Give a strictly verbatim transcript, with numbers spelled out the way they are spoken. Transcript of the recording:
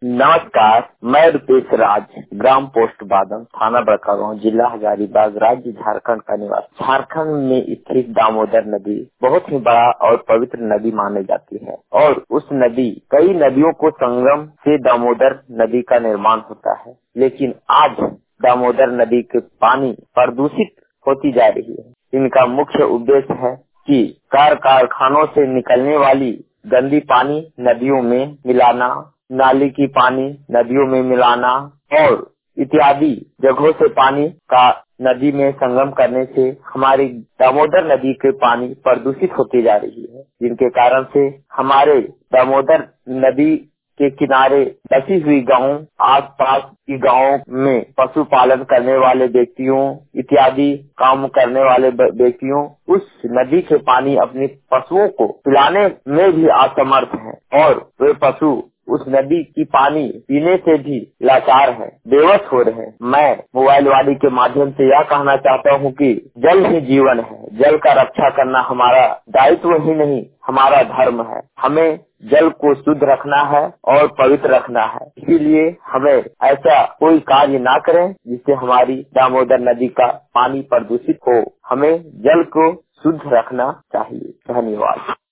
नमस्कार, मैं रुपेश राज, ग्राम पोस्ट बादम, थाना बड़कागांव, जिला हजारीबाग, राज्य झारखंड का निवासी। झारखंड में स्थित दामोदर नदी बहुत ही बड़ा और पवित्र नदी मानी जाती है और उस नदी कई नदियों को संगम से दामोदर नदी का निर्माण होता है। लेकिन आज दामोदर नदी के पानी प्रदूषित होती जा रही है। इनका मुख्य उद्देश्य है कि कार कारखानों से निकलने वाली गंदी पानी नदियों में मिलाना, नाली की पानी नदियों में मिलाना और इत्यादि जगहों से पानी का नदी में संगम करने से हमारी दामोदर नदी के पानी प्रदूषित होती जा रही है, जिनके कारण से हमारे दामोदर नदी के किनारे बसी हुई गांव, आसपास की गांवों में पशुपालन करने वाले व्यक्तियों इत्यादि काम करने वाले व्यक्तियों उस नदी के पानी अपने पशुओं को पिलाने में भी असमर्थ हैं और वे पशु उस नदी की पानी पीने से भी लाचार है, बेवश हो रहे हैं। मैं मोबाइल वाली के माध्यम से यह कहना चाहता हूँ कि जल ही जीवन है, जल का रक्षा करना हमारा दायित्व ही नहीं हमारा धर्म है। हमें जल को शुद्ध रखना है और पवित्र रखना है, इसीलिए हमें ऐसा कोई कार्य ना करें जिससे हमारी दामोदर नदी का पानी प्रदूषित हो। हमें जल को शुद्ध रखना चाहिए। धन्यवाद।